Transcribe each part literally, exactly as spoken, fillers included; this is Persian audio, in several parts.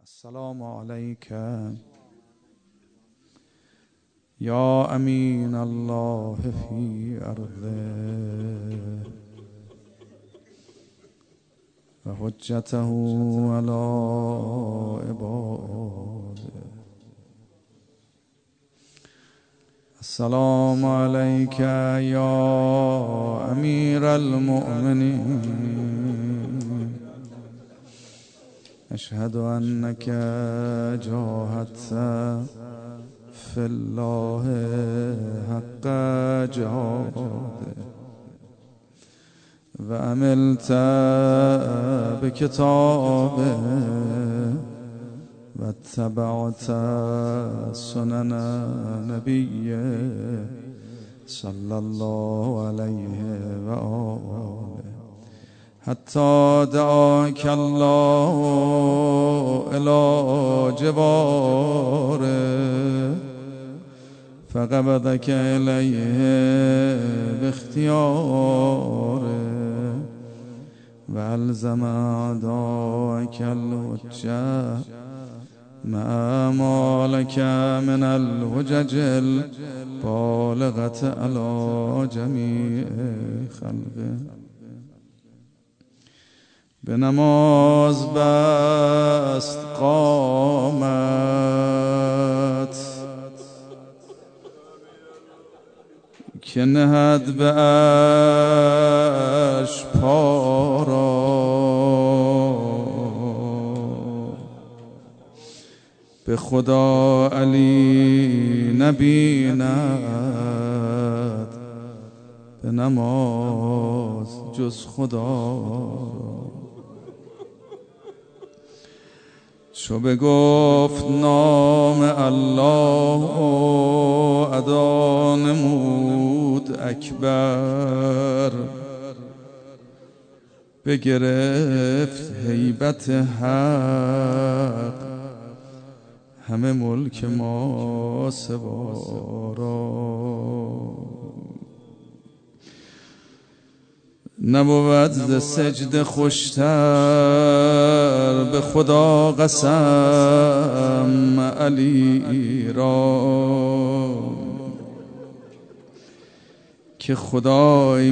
السلام عليك يا أمين الله في أرضه وحجته على عباده. السلام عليك يا أمير المؤمنين، أشهد أنك جاهدت في الله حق جهاده وعملت بكتابه واتبعت سنن نبيه صلى الله عليه وآله حتى دعاك الله إلى جواره فقبضك إليه باختياره وألزم أعداءك الحجة ما مالك من الحجج البالغة على جميع خلقه. به نماز بست قامت که نهد به عرش پا را، به خدا علی نبیند به نماز جز خدا. چو بگفت نام الله ادا نمود اکبر، بگرفت هیبت حق همه ملک ما سوارا. نبود ز سجده خوشتر به خدا قسم علی را، که خدای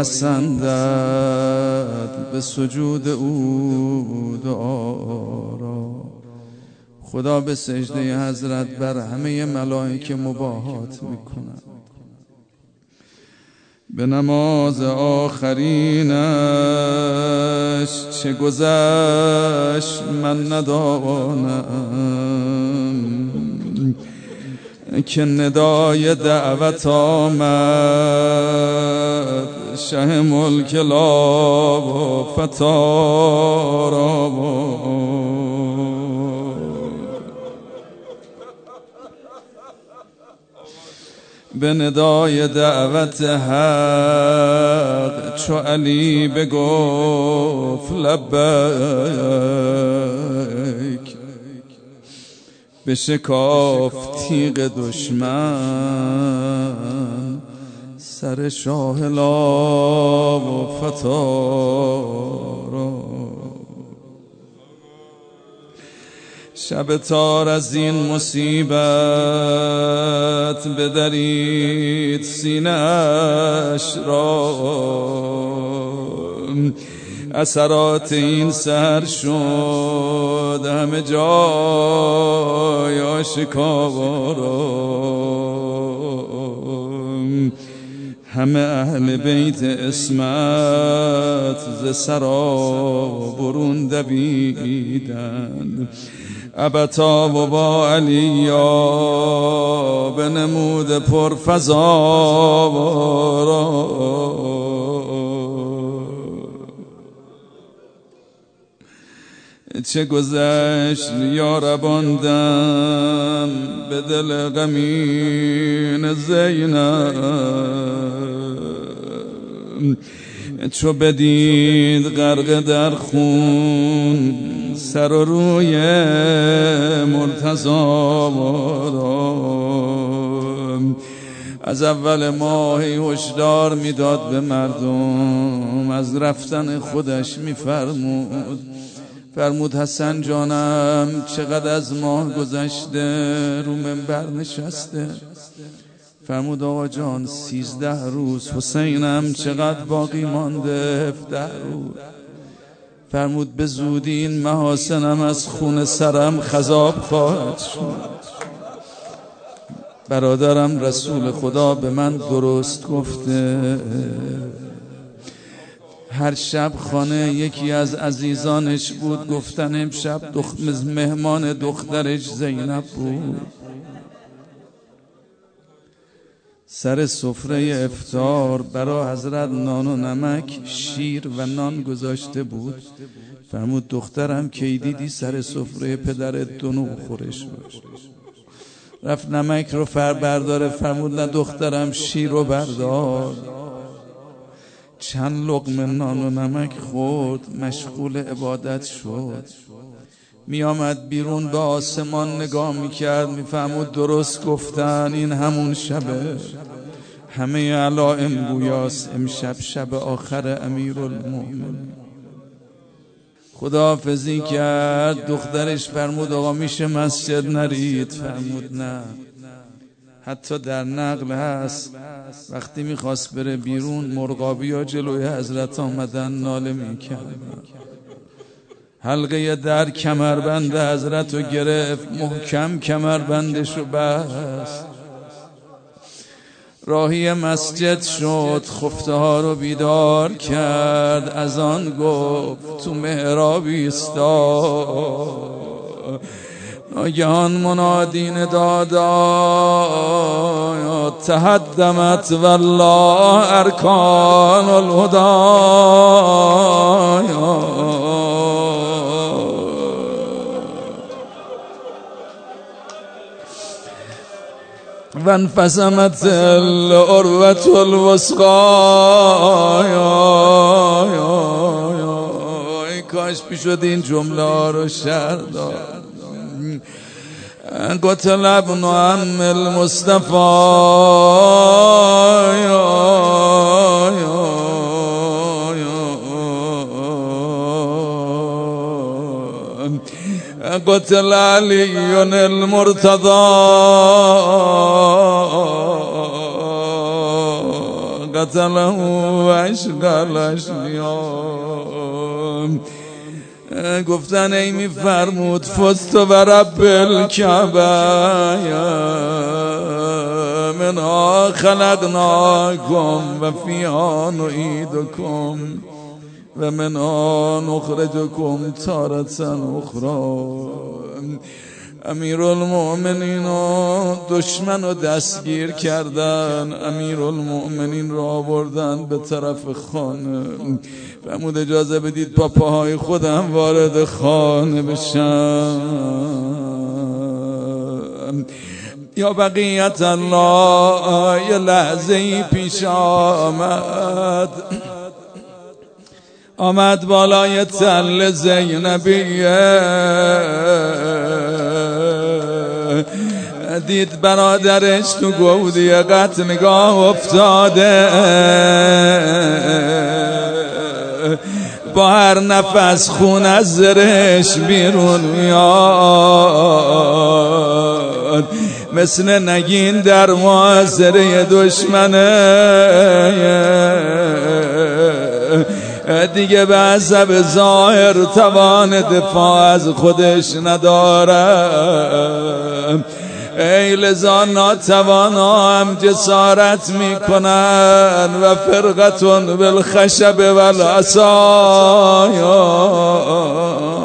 میپسندد به سجود او دعا را. خدا به سجده حضرت بر همه ملائکه مباهات میکند. به نماز آخرینش چه گذشت من ندانم، که ندای دعوت آمد شه ملک لا و فتارا. به ندای دعوت حق چو علی بگفت لبیک، بشکافت تیغ دشمن سر شاه لا و فتارا. شب تار از این مصیبت بدرید سینه‌اش را، اثرات این سر شد همه جای آشکارا. همه اهل بیت اسمت ز سرا برون دویدند، ابتا و با علیا به نمود پرفضا را. چه گذشت یاربان دم به دل غمین زینب، چو بدید غرق در خون سر و روی مرتضی را. از اول ماهی هشدار میداد به مردم، از رفتن خودش میفرمود فرمود حسن جانم چقدر از ماه گذشته، رو منبر نشسته. فرمود آقا جان سیزده روز. حسینم چقدر باقی مانده؟ هفده روز. فرمود به زودی این محاسنم از خون سرم خضاب خواهد شد. برادرم رسول خدا به من درست گفته. هر شب خانه یکی از عزیزانش بود، گفتن امشب دخ... مهمان دخترش زینب بود. سر سفره افطار برای حضرت نان و نمک، شیر و نان گذاشته بود. فرمود دخترم کی دیدی سر سفره پدرت دونو خورش بود؟ رفت نمک رو فر برداره. فرمود نه دخترم شیر رو بردار. چند لقمه نان و نمک خورد، مشغول عبادت شد. می آمد بیرون به آسمان نگاه می کرد، می فرمود درست گفتن این همون شبه. همه علائم گویاست امشب شب آخر امیرالمومنین. خداحافظی کرد. دخترش فرمود آقا میشه مسجد نرید؟ فرمود نه. حتی در نقل هست وقتی میخواست بره بیرون مرغابی ها جلوی حضرت آمدن ناله میکرد. حلقه در کمربند حضرت رو گرفت، محکم کمربندش رو بست. راهی مسجد شد، خفته ها رو بیدار کرد. از آن گفت تو محراب ایستا. ناگهان منادین دادا تهدمت والله ارکان الهدى. وانفصمت العروة الوثقى. ای کاش پیشد این جمله رو شعر داد. قتل ابن عم المصطفى. قتل علی المرتضى. قتله اشغل اشیاء. گفتن ای می فرمود فزت و رب الکعبه منها خلقناکم و فیها نعیدکم و منها نخرجکم تارة اخرى. امیرالمؤمنین و دشمن رو دستگیر کردن. امیرالمؤمنین رو آوردن به طرف خانه. فرمود اجازه بدید با پاهای خودم وارد خانه بشم. یا بقیت الله یه لحظه ای پیش آمد. آمد بالای تل زینبیه. دید برادرش تو گودی قتلگاه افتاده. با هر نفس خون از زرش بیرون میاد. مثل نگین در محاصره دشمنه. دیگه به حسب ظاهر توان دفاع از خودش نداره. ای لذا ناتوانا هم جسارت میکنن و فرقتون بالخشب والعصا.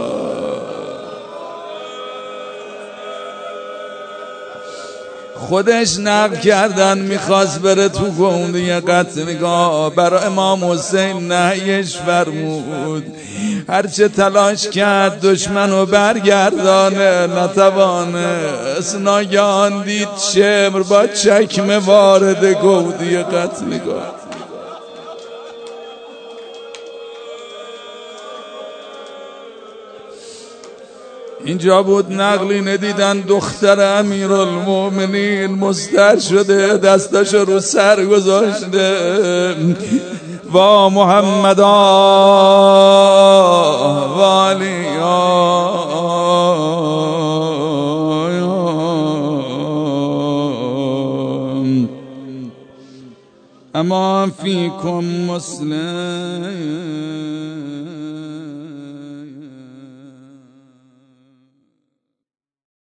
خودش نقل کردن میخواست بره تو گونده قتلگاه. برای امام حسین نهیش فرمود. هرچه تلاش کرد دشمنو برگردانه نتوانست. ناگهان دید شمر با چکمه وارد گودی قتلگاه. اینجا بود نقلی ندیدن دختر امیرالمؤمنین مستر شده، دستاشو رو سر گذاشته، و محمد و علی اما فیکم مسلم.